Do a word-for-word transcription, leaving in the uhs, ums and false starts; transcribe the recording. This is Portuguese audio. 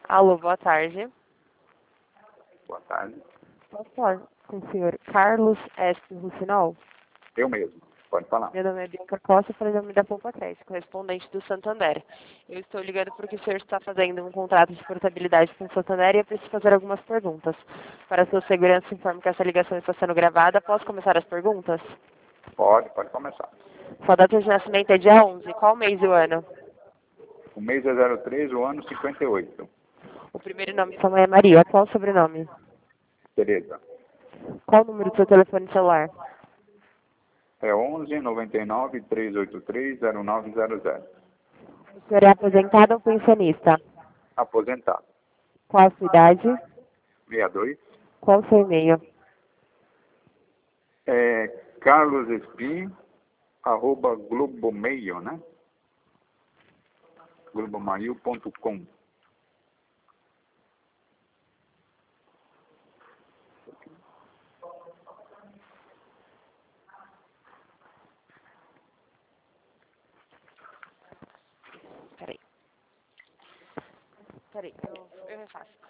Alô, boa tarde. Boa tarde. Posso falar com o senhor Carlos S. Rucinol? Eu mesmo. Pode falar. Meu nome é Bianca Costa, falei nome da Poupa Crédito, correspondente do Santander. Eu estou ligando porque o senhor está fazendo um contrato de portabilidade com o Santander e eu preciso fazer algumas perguntas. Para sua segurança, informo que essa ligação está sendo gravada. Posso começar as perguntas? Pode, pode começar. Sua data de nascimento é dia onze. Qual mês e o ano? O mês é zero três, o ano cinquenta e oito. O primeiro nome de sua mãe é Maria. Qual o sobrenome? Tereza. Qual o número do seu telefone celular? É onze, noventa e nove, trezentos e oitenta e três, zero nove zero zero. O senhor é aposentado ou pensionista? Aposentado. Qual a sua idade? sessenta e dois. Qual o seu e-mail? É Carlos Espim, arroba Globomail, né? globomail ponto com. Peraí. Peraí, eu, eu refaço.